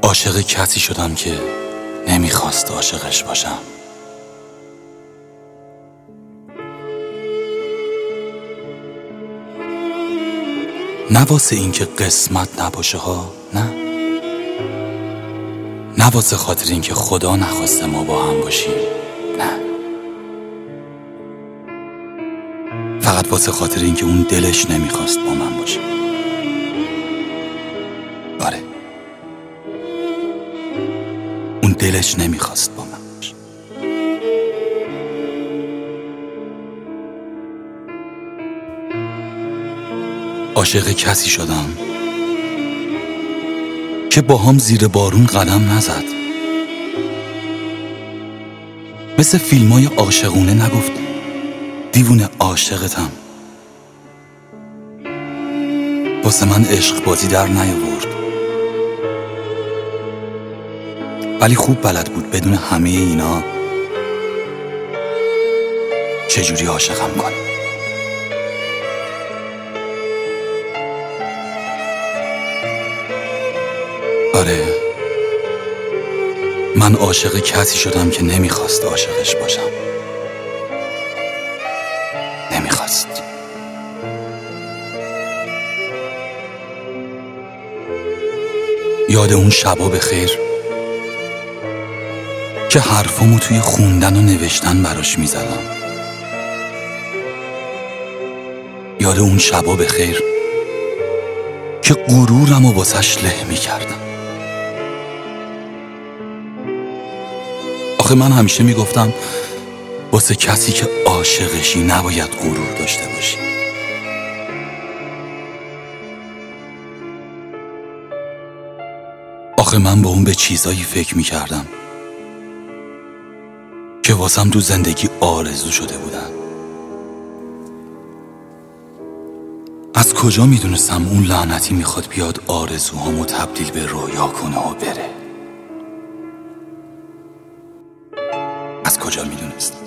عاشق کسی شدم که نمیخواست عاشقش باشم. نه واسه این که قسمت نباشه ها، نه واسه خاطر این که خدا نخواسته ما با هم باشیم، نه، فقط واسه خاطر این که اون دلش نمیخواست با من باشه. آره، اون دلش نمیخواست با من باشه. عاشق کسی شدم که با هم زیر بارون قدم نزد، مثل فیلمای عاشقونه نگفت دیوونه عاشقتم. واسه من عشق بازی در نیاورد، ولی خوب بلد بود بدون همه اینا چجوری عاشقم کنه. آره، من عاشق کسی شدم که نمیخواست عاشقش باشم. نمیخواست. یاد اون شبا بخیر که حرفامو توی خوندن و نوشتن براش میزدم. یاد اون شبا بخیر که غرورمو واسش له میکردم. آخه من همیشه میگفتم واسه کسی که عاشقشی نباید غرور داشته باشی. آخه من با اون به چیزایی فکر میکردم که واسم تو زندگی آرزو شده بودن. از کجا میدونستم اون لعنتی میخواد بیاد آرزوهامو تبدیل به رویا کنه و بره؟ از کجا میدونستم؟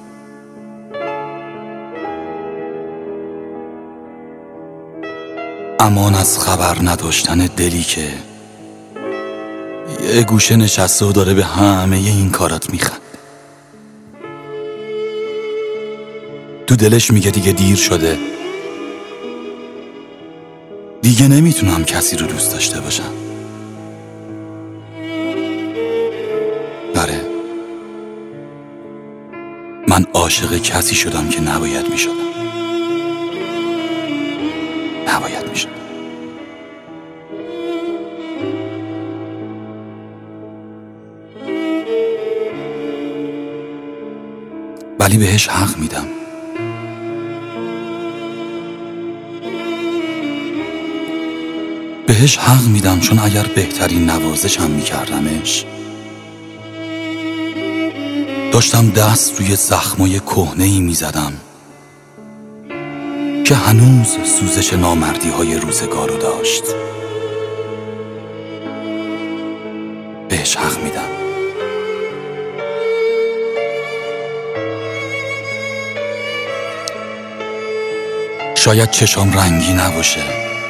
امان از خبر نداشتن دلی که یه گوشه نشسته و داره به همه این کارات میخند. تو دلش میگه دیگه دیر شده، دیگه نمیتونم کسی رو دوست داشته باشم. آره، من عاشق کسی شدم که نباید میشدم. نباید میشدم. ولی بهش حق میدم. بهش حق میدم، چون اگر بهترین نوازشم میکردمش، داشتم دست روی زخمای کهنه‌ای میزدم که هنوز سوزش نامردی های روزگارو داشت. بهش حق میدم. شاید چشام رنگی نباشه،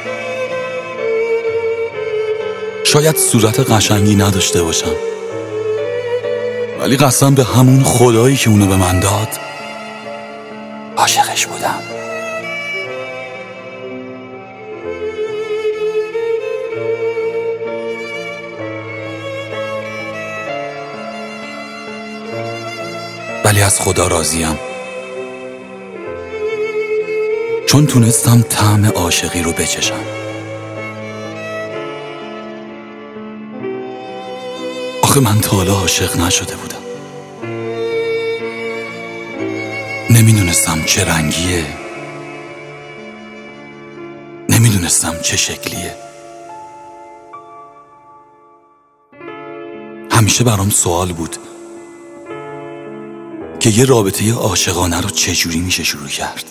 شاید صورت قشنگی نداشته باشم، ولی قسم به همون خدایی که اونو به من داد عاشقش بودم. ولی از خدا راضیم، چون تونستم طعم عاشقی رو بچشم. آخه من تا حالا عاشق نشده بودم. نمیدونستم چه رنگیه، نمیدونستم چه شکلیه. همیشه برام سوال بود که یه رابطه عاشقانه رو چجوری میشه شروع کرد.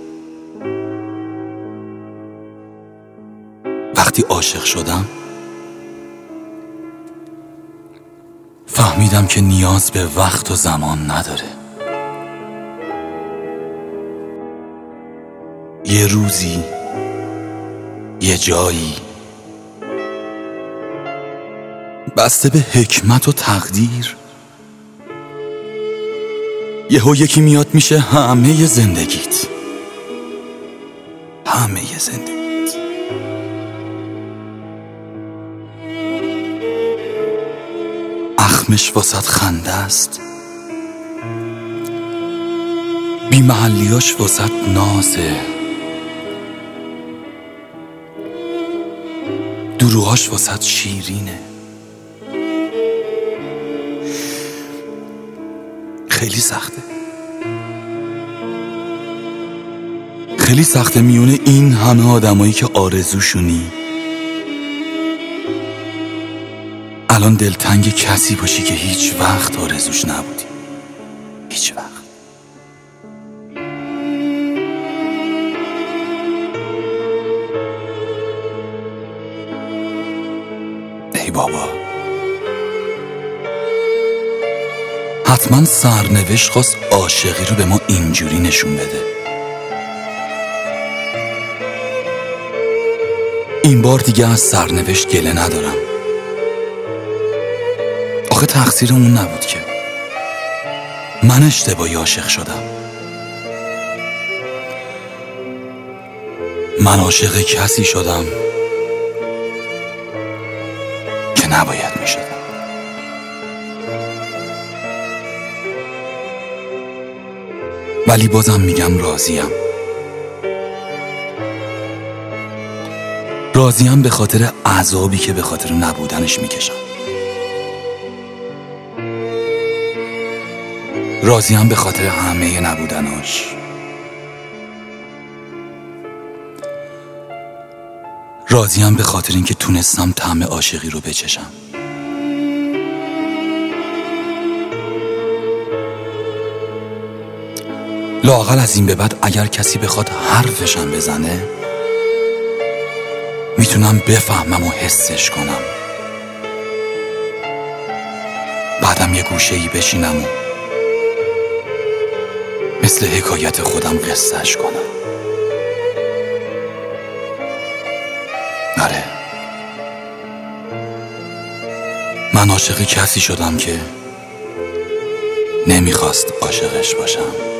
وقتی عاشق شدم فهمیدم که نیاز به وقت و زمان نداره. یه روزی، یه جایی، بسته به حکمت و تقدیر. یهو یکی میاد میشه همه زندگیت، همه زندگیت. اخمش واسط خنده است، بی محلیاش واسط نازه، دروهاش واسط شیرینه. خیلی سخته، خیلی سخته میونه این همه آدمایی که آرزوشونی الان دلتنگ کسی باشی که هیچ وقت آرزوش نبودی، هیچ وقت. ای بابا، حتما سرنوشت خواست عاشقی رو به ما اینجوری نشون بده. این بار دیگه از سرنوشت گله ندارم، آخه تقصیر اون نبود که. من اشتباهی عاشق شدم، من عاشق کسی شدم که نباید می شدم. ولی بازم میگم راضیم، راضیم به خاطر عذابی که به خاطر نبودنش میکشم، راضیم به خاطر همه نبودناش، راضیم به خاطر اینکه تونستم طعم عاشقی رو بچشم. لااقل از این به بعد اگر کسی بخواد حرفشم بزنه میتونم بفهمم و حسش کنم، بعدم یه گوشه‌ای بشینم و مثل حکایت خودم قصهش کنم. آره، من عاشق کسی شدم که نمیخواست عاشقش باشم.